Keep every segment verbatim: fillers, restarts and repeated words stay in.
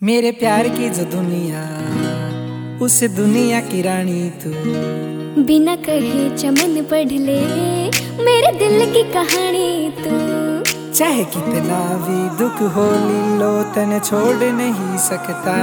मेरे प्यार की जो दुनिया, उस दुनिया की रानी तू। बिना कहे चमन पढ़ ले मेरे दिल की कहानी तू। चाहे कितना भी दुख हो लीलो तने छोड़ नहीं सकता।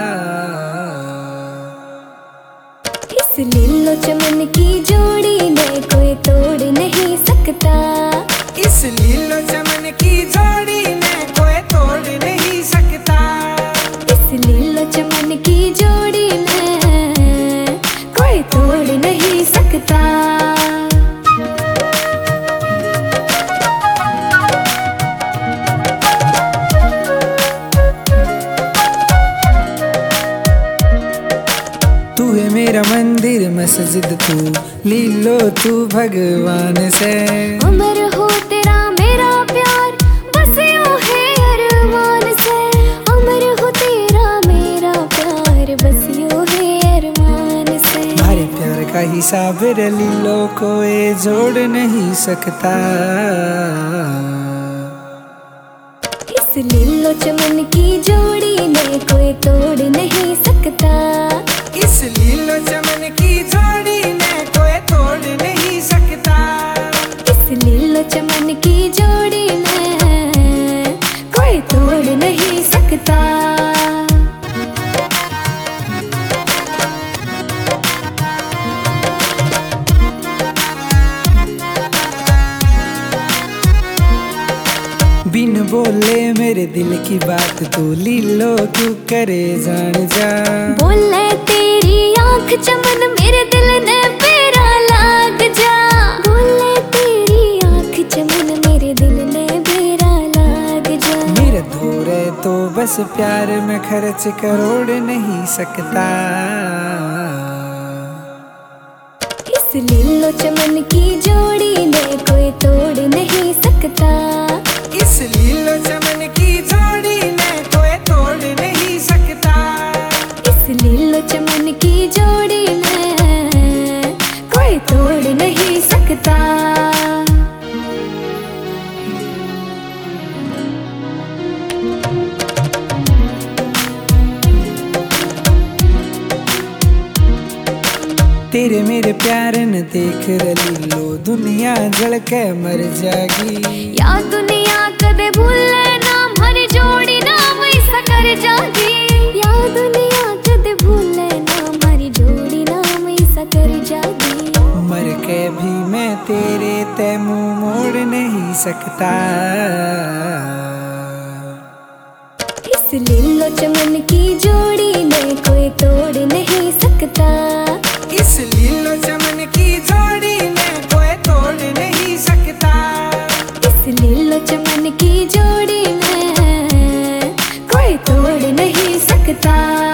इस लीलो चमन की जोड़ी ने कोई तोड़ नहीं सकता। इस लीलो चमन की जोड़ी ने कोई तोड़ नहीं सकता। इस लीलो चमन की जोड़ी ने कोई तोड़ नहीं सकता। तू है मेरा मंदिर मस्जिद, तू लीलो तू भगवान से। अमर हो तेरा मेरा प्यार बस यूं है अरमान से। अमर हो तेरा मेरा प्यार बस यूं है अरमान से। हमारे प्यार का हिसाब लीलो कोई जोड़ नहीं सकता। इस लीलो चमन की जोड़ी ने कोई तोड़ नहीं सकता। इस लीलो चमन की जोड़ी ने कोई तोड़ नहीं सकता। इस लीलो चमन की जोड़ी ने कोई तोड़ नहीं सकता। बिन बोले मेरे दिल की बात तू लीलो तू करे जान जा। बोले तेरी आंख चमन मेरे दिल ने बेरा लाग जा। बोले तेरी आंख चमन मेरे दिल ने बेरा लाग जा। मेरे धोरे तो बस प्यार में खर्च करोड़ नहीं सकता। इस लीलो चमन की जोड़ी ने कोई तोड़ नहीं सकता। इस लीलो चमन की जोड़ी ने कोई तोड़ नहीं सकता। इस लीलो चमन की जोड़ी ने कोई तोड़ नहीं सकता। तेरे मेरे प्यार न देख लीलो दुनिया जल के मर जाएगी। या दुनिया कदे भूले ना हमारी जोड़ी नाम ऐसा कर जागी। या दुनिया कदे भूले ना हमारी जोड़ी नाम ऐसा कर जागी। मर के भी मैं तेरे ते मुंह मोड़ नहीं सकता। इस लीलो चमन की जोड़ी ने कोई तोड़ नहीं सकता। इस लीलो चमन की जोड़ी ने कोई तोड़ नहीं सकता। इस लीलो चमन की जोड़ी ने कोई तोड़ नहीं सकता।